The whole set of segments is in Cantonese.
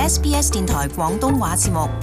SBS 電台廣東話節目。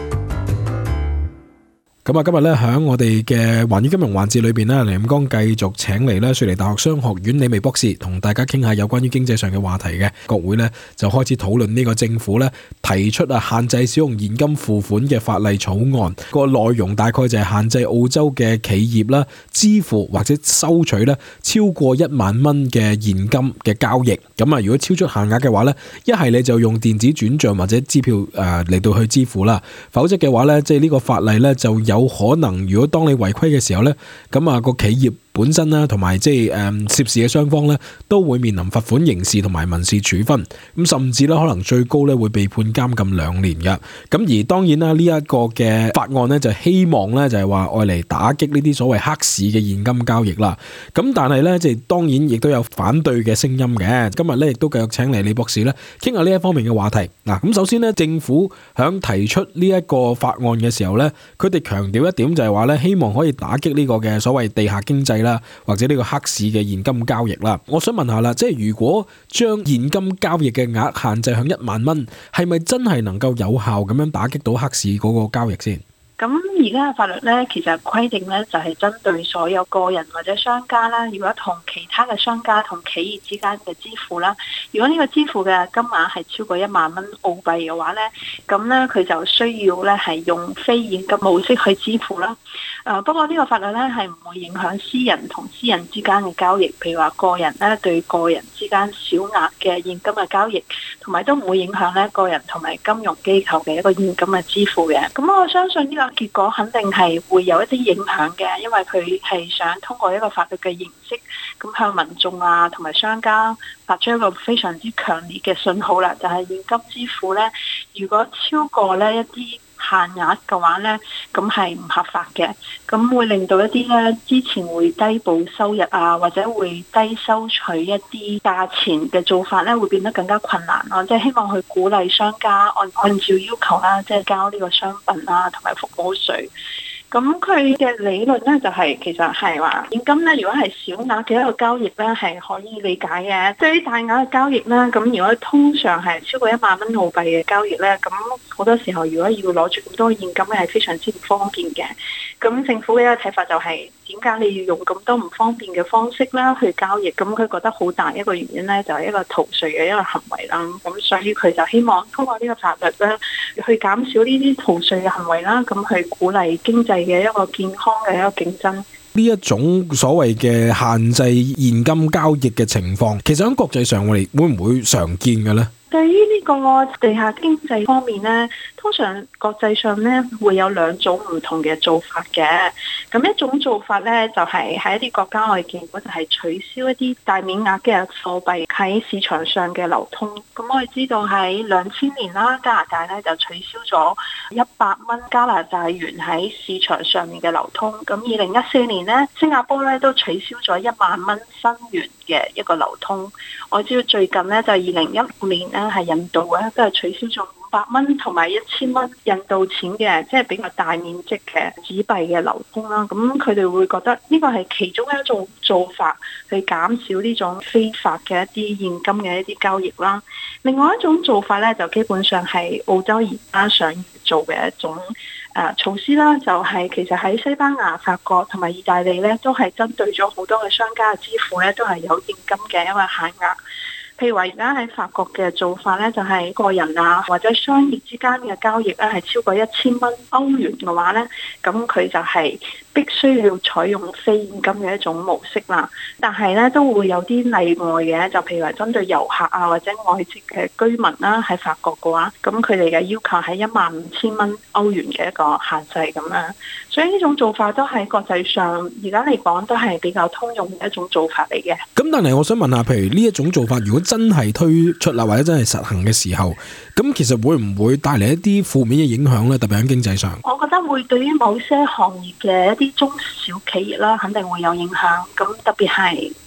咁今日咧喺我哋嘅環宇金融環節裏邊咧，黎錦江繼續請嚟咧雪梨大學商學院李薇博士，同大家傾下有關於經濟上嘅話題嘅。國會咧就開始討論呢個政府咧提出限制使用現金付款嘅法例草案，個內容大概就係限制澳洲嘅企業啦支付或者收取咧超過1萬蚊嘅現金嘅交易。咁啊，如果超出限額嘅話咧，一係你就用電子轉賬或者支票嚟到去支付啦，否則嘅話咧，即係呢個法例咧就有可能，如果當你違規嘅時候咧，咁啊個企業本身啦，同埋即係涉事嘅雙方咧，都會面臨罰款、刑事同埋民事處分，咁甚至咧可能最高咧會被判監禁2年嘅。咁而當然啦，呢一個嘅法案咧就希望咧就係話愛嚟打擊呢啲所謂黑市嘅現金交易啦。咁但係咧即係當然亦都有反對嘅聲音嘅。今日咧亦都繼續請嚟李博士咧傾下呢一方面嘅話題。嗱，咁首先咧政府響提出呢一個法案嘅時候咧，佢哋強調一點就係話咧，希望可以打擊呢個嘅所謂地下經濟啦，或者呢個黑市嘅現金交易啦。我想問下啦，即係如果將現金交易嘅額限制響1萬蚊，係咪真係能夠有效咁樣打擊到黑市嗰個交易先？ 咁而家嘅法律咧，其實規定咧就係針對所有個人或者商家啦。如果同其他嘅商家同企業之間嘅支付啦，如果呢個支付嘅金額係超過1萬蚊澳幣嘅話咧，咁咧佢就需要咧係用非現金模式去支付啦。不過呢個法律咧係唔會影響私人同私人之間嘅交易，譬如話個人咧對個人之間小額嘅現金嘅交易，同埋都唔會影響咧個人同埋金融機構嘅一個現金嘅支付嘅。咁我相信呢個結果肯定係會有一啲影響嘅，因為佢係想通過一個法律嘅形式，咁向民眾啊同埋商家發出一個非常之強烈嘅信號啦，就係現金支付咧，如果超過呢一啲限額嘅話咧，咁係唔合法嘅，咁會令到一啲咧之前會低報收入啊，或者會低收取一啲價錢嘅做法咧，會變得更加困難咯。即係希望去鼓勵商家按照要求啦，即係交呢個商品啊同埋服務稅。咁佢嘅理論咧就係其實係話現金咧，如果係小額嘅一個交易咧係可以理解嘅。對於大額嘅交易咧，咁如果通常係超過1萬蚊澳幣嘅交易咧，咁好多時候如果要攞住咁多現金咧係非常之唔方便嘅。咁政府嘅一個睇法就係點解你要用咁多唔方便嘅方式啦去交易？咁佢覺得好大一個原因咧就係一個逃稅嘅一個行為啦。咁所以佢就希望通過呢個法律咧去減少呢啲逃稅嘅行為啦，咁去鼓勵經濟嘅一個健康嘅一個競爭。 呢一種所謂嘅限制現金交易嘅情況，其實喺國際上我哋會唔會常見嘅咧？ 對於呢個地下經濟方面呢，通常國際上呢會有2種唔同嘅做法嘅。咁一種做法呢，就係喺一啲國家我哋見過，就係取消一啲大面額嘅貨幣喺市場上嘅流通。咁我哋知道喺2000年啦，加拿大呢就取消咗100蚊加拿大元喺市場上面嘅流通。咁2014年呢，新加坡呢都取消咗1萬蚊新元嘅一個流通。我知道最近呢，就係2016年呢，係印度咧都係取消咗500蚊同埋1000蚊印度錢嘅，即係比較大面積嘅紙幣嘅流通啦。咁佢哋會覺得呢個係其中一種做法，去減少呢種非法嘅一啲現金嘅一啲交易啦。另外一種做法咧，就基本上係澳洲而家想做嘅一種措施啦，就係其實喺西班牙、法國同埋意大利咧，都係針對咗好多嘅商家嘅支付咧，都係有現金嘅一個限額。譬如話而家喺法國嘅做法咧，就係個人啊或者商業之間嘅交易咧係超過1000蚊歐元嘅話咧，咁佢就係必須要採用非現金嘅一種模式啦。但係咧都會有啲例外嘅，就譬如話針對遊客啊或者外籍嘅居民啦，喺法國嘅話，咁佢哋嘅要求係15000蚊歐元嘅一個限制咁樣。所以呢種做法都喺國際上而家嚟講都係比較通用嘅一種做法嚟嘅。 咁但係我想問下，譬如呢一種做法，如果真係推出啦，或者真係實行嘅時候，咁其實會唔會帶嚟一啲負面嘅影響咧？特別喺經濟上， 我覺得會對於某些行業嘅一啲中小企業啦，肯定會有影響。咁特別係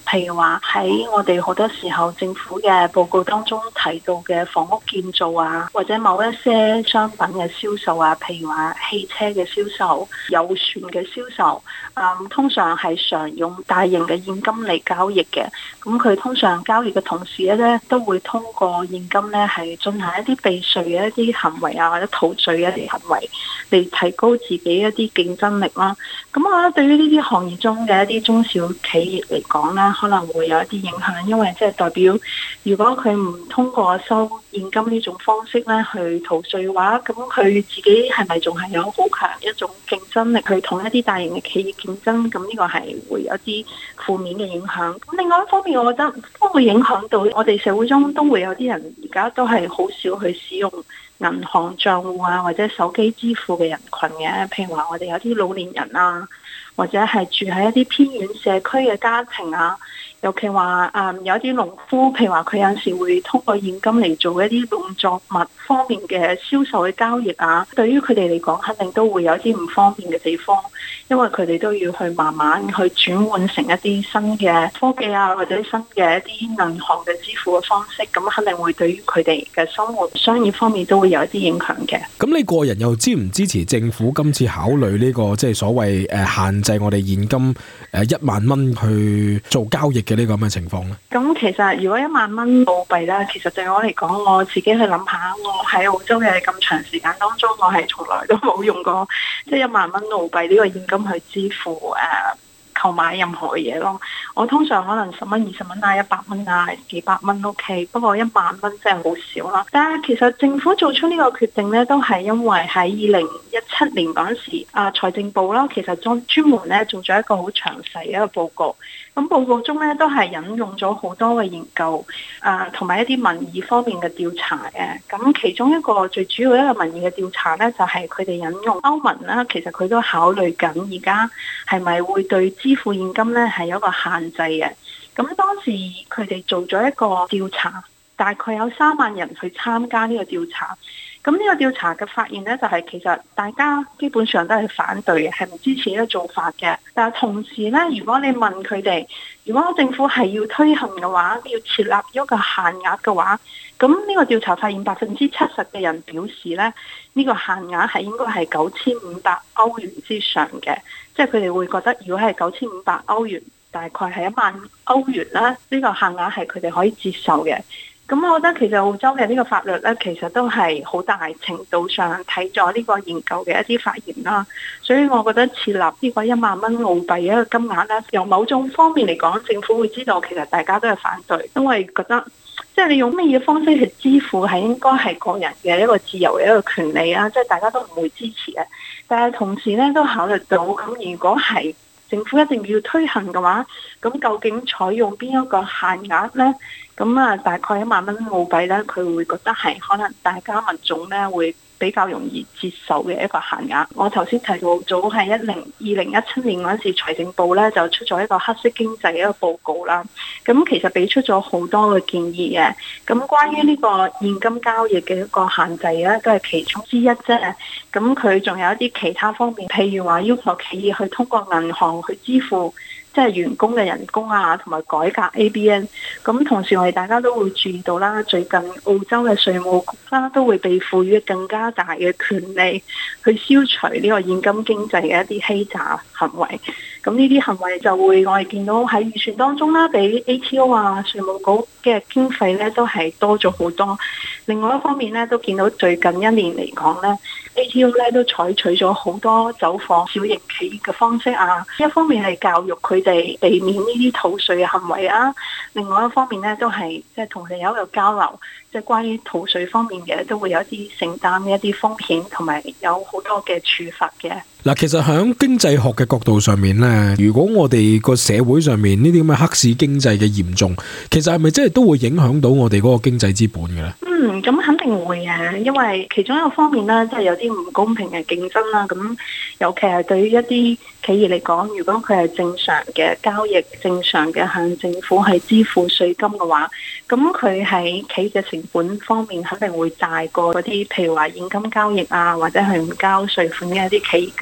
譬如話喺我哋好多時候政府嘅報告當中提到嘅房屋建造啊，或者某一些商品嘅銷售啊，譬如話汽車嘅銷售、有船嘅銷售，通常係常用大型嘅現金嚟交易嘅。咁佢通常交易嘅同時咧，都會通過現金咧係進行一啲避稅嘅一啲行為啊，或者逃稅嘅一啲行為，嚟提高自己一啲競爭力啦。咁我覺得對於呢啲行業中嘅一啲中小企業嚟講咧，可能會有一啲影響，因為即係代表如果佢唔通過收現金呢種方式咧去逃稅嘅話，咁佢自己係咪仲係有好強一種競爭力去同一啲大型嘅企業競爭？咁呢個係會有啲負面嘅影響。咁另外一方面，我覺得都會影響到我哋社會中都會有啲人而家都係好少去使用銀行賬戶啊，或者手機支付嘅人群嘅。譬如話我哋有啲老年人啊，或者係住喺一啲偏遠社區嘅家庭啊，尤其話有啲農夫，譬如話佢有陣時會通過現金嚟做一啲農作物方面嘅銷售嘅交易啊，對於佢哋嚟講肯定都會有啲唔方便嘅地方，因為佢哋都要去慢慢去轉換成一啲新嘅科技啊，或者新嘅一啲銀行嘅支付嘅方式，咁肯定會對於佢哋嘅生活商業方面都會有一啲影響嘅。 咁你個人又支唔支持政府今次考慮呢個即係所謂限制我哋現金1萬蚊去做交易嘅呢個咁嘅情況咧？咁其實如果1萬蚊澳幣咧，其實對我嚟講，我自己去諗下，我喺澳洲嘅咁長時間當中，我係從來都冇用過即係1萬蚊澳幣呢個現金去支付購買任何嘢咯。我通常可能10蚊、20蚊啊、100蚊啊、幾百蚊 OK， 不過1萬蚊真係好少啦。但係其實政府做出呢個決定咧，都係因為喺2017年嗰陣時，財政部啦，其實專門咧做咗一個好詳細嘅一個報告。咁報告中咧都係引用咗好多嘅研究，同埋一啲民意方面嘅調查嘅。咁其中一個最主要一個民意嘅調查咧，就係佢哋引用歐盟啦，其實佢都考慮緊而家係咪會對支付現金咧係有一個限制嘅。咁當時佢哋做咗一個調查，大概有3萬人去參加呢個調查。咁呢個調查嘅發現咧，就係其實大家基本上都係反對嘅，係唔支持呢個做法嘅。但係同時咧，如果你問佢哋，如果政府係要推行嘅話，要設立一個限額嘅話，咁呢個調查發現70%嘅人表示咧，呢個限額係應該係9500歐元之上嘅，即係佢哋會覺得如果係9500歐元，大概係1萬歐元啦，呢個限額係佢哋可以接受嘅。咁我覺得其實澳洲嘅呢個法律咧，其實都係好大程度上睇咗呢個研究嘅一啲發言啦。所以我覺得設立呢個1萬蚊澳幣嘅一個金額咧，由某種方面嚟講，政府會知道其實大家都係反對，因為覺得即係你用乜嘢方式去支付係應該係個人嘅一個自由嘅一個權利啊，即係大家都唔會支持嘅。但係同時咧都考慮到，咁如果係政府一定要推行嘅話，咁究竟採用邊一個限額呢？咁大概1萬蚊澳幣呢，佢會覺得係可能大家民眾呢會比較容易接受嘅一個限額。我頭先提到早係2017年嗰陣時，財政部呢就出咗一個黑色經濟嘅一個報告啦。咁其實俾出咗好多嘅建議嘅。咁關於呢個現金交易嘅一個限制呢，都係其中之一啫。咁佢仲有一啲其他方面，譬如話要求企業去通過銀行去支付即係員工嘅人工啊，同埋改革 ABN。咁同時我哋大家都會注意到啦，最近澳洲嘅稅務局啦都會被賦予更加大嘅權利去消除呢個現金經濟嘅一啲欺詐行為。咁呢啲行為就會我哋見到喺預算當中啦，比 ATO 啊稅務局嘅經費咧都係多咗好多。另外一方面咧，都見到最近1年嚟講咧，ATO 咧都採取咗好多走訪小型企業嘅方式啊。一方面係教育佢哋避免呢啲逃稅嘅行為啊，另外一方面咧都係即係同佢哋有一個交流，即係關於逃稅方面嘅都會有一啲承擔嘅一啲風險，同埋有好多嘅處罰嘅。 嗱，其實喺經濟學嘅角度上面咧，如果我哋個社會上面呢啲咁嘅黑市經濟嘅嚴重，其實係咪真係都會影響到我哋嗰個經濟資本嘅咧？ 咁肯定會嘅，因為其中一個方面咧，即係有啲唔公平嘅競爭啦。咁尤其係對於一啲企業嚟講，如果佢係正常嘅交易、正常嘅向政府係支付稅金嘅話，咁佢喺企業嘅成本方面肯定會大過嗰啲，譬如話現金交易啊，或者係唔交稅款嘅一啲企業嘅。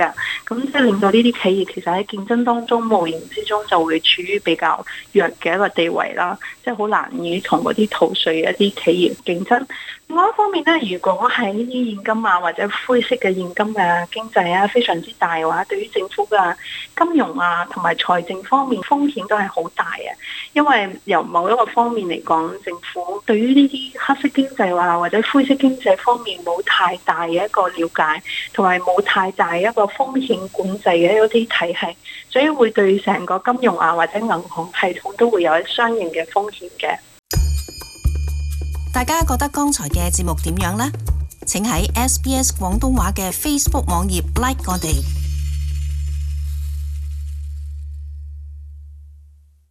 嘅，咁即係令到呢啲企業其實喺競爭當中無形之中就會處於比較弱嘅一個地位啦，即係好難以同嗰啲逃稅嘅一啲企業競爭。另外一方面咧，如果喺呢啲現金啊或者灰色嘅現金嘅經濟啊非常之大嘅話，對於政府嘅金融啊同埋財政方面風險都係好大嘅，因為由某一個方面嚟講，政府對於呢啲黑色經濟啊或者灰色經濟方面冇太大嘅一個了解，同埋冇太大一個風險管制嘅一啲體系，所以會對成個金融啊或者銀行系統都會有相應嘅風險嘅。 大家覺得剛才嘅節目點樣呢？請喺SBS 廣東話嘅 Facebook 網頁 like 我哋。